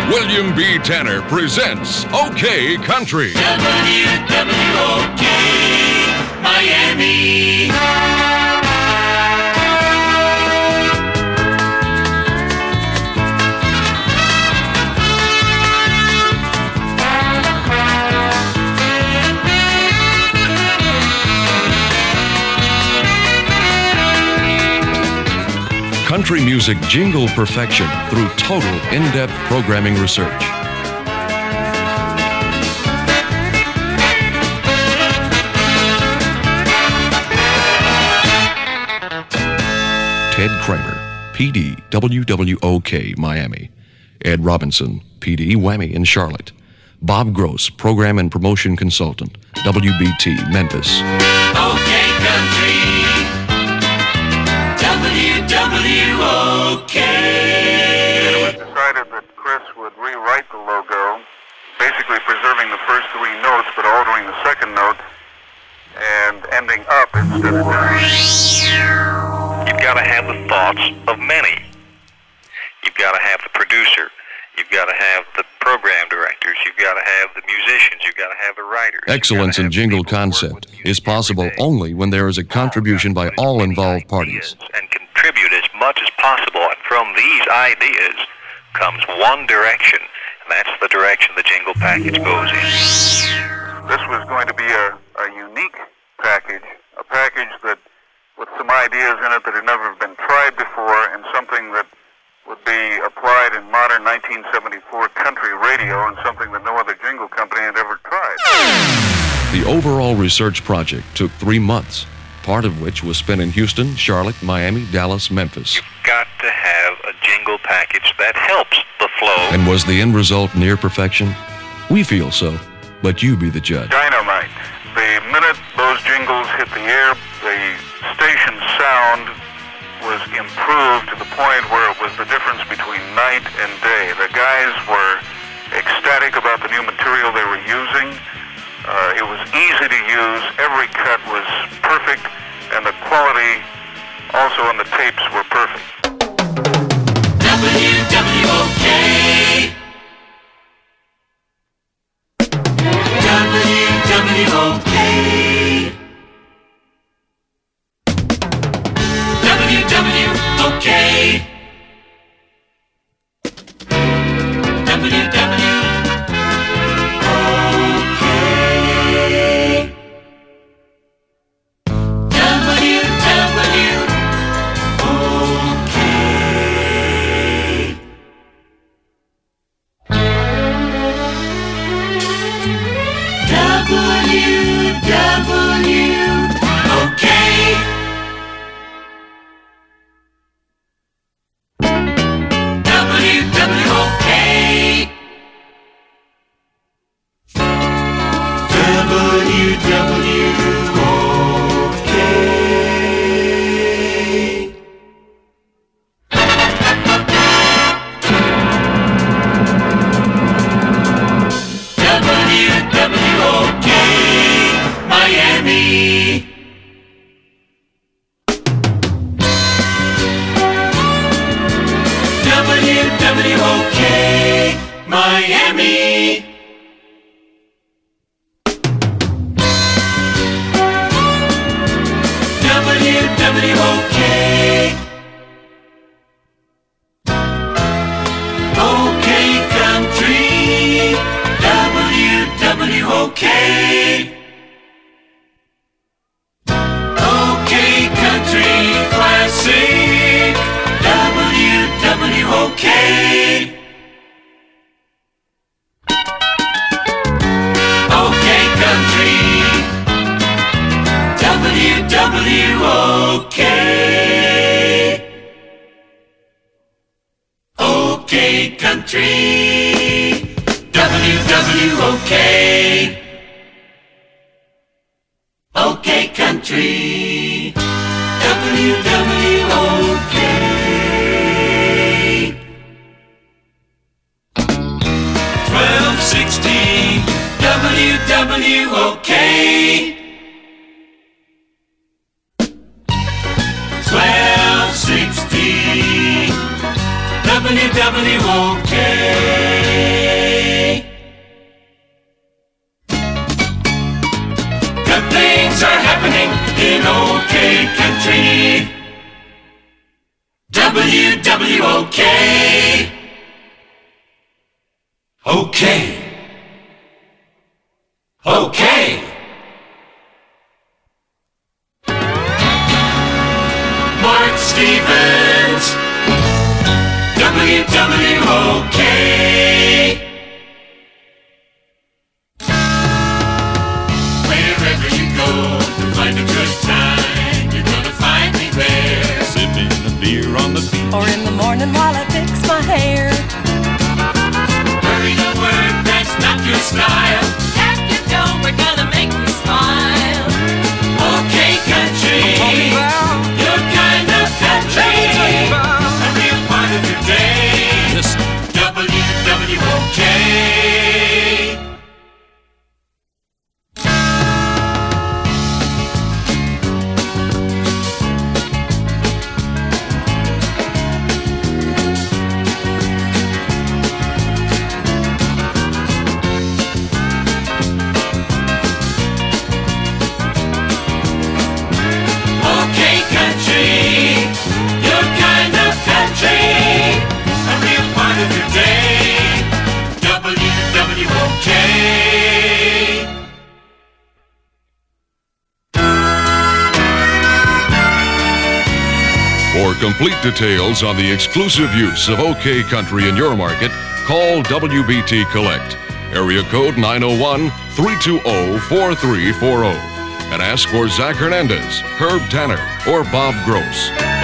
William B. Tanner presents OK Country. WWOK Miami. Country music jingle perfection through total in-depth programming research. Ted Kramer, PD, WWOK Miami. Ed Robinson, PD, Whammy in Charlotte. Bob Gross, Program and Promotion Consultant, WBT, Memphis. OK Country. WWOK. It was decided that Chris would rewrite the logo, basically preserving the first three notes but altering the second note and ending up instead of down. You've got to have the thoughts of many. You've got to have the producer. You've got to have the program directors. You've got to have the musicians. You've got to have the writers. Excellence in jingle concept is possible only when there is a contribution by all involved parties. And contribute as much as possible. And from these ideas comes one direction, and that's the direction the jingle package goes in. This was going to be a unique package, a package that with some ideas in it that had never been tried before, and something that would be applied in modern 1974 country radio, and something that no other jingle company had ever tried. The overall research project took 3 months, part of which was spent in Houston, Charlotte, Miami, Dallas, Memphis. You've got to have a jingle package that helps the flow. And was the end result near perfection? We feel so, but you be the judge. Dynamite. The minute those jingles hit the air, the station's sound was improved to the point where it was the difference between night and day. The guys were ecstatic about the new material they were using. It was easy to use. Every cut was perfect, and the quality also on the tapes were perfect. WWOK. WWOK. WWOK. WWOK. Good things are happening in OK Country. WWOK. Okay. Okay. Mark Stevens. WWOK. Wherever you go to find a good time, you're gonna find me there. Sipping a beer on the beach, or in the morning while I fix my hair. Hurry to work, that's not your style. Tap your dough, we're gonna make you smile. OK Country, your kind of country, a real part of your day. Listen. WWOK. OK Country, your kind of country, a real part of your day. WWOK. For complete details on the exclusive use of OK Country in your market, call WBT Collect, area code 901-320-4340, and ask for Zach Hernandez, Herb Tanner, or Bob Gross.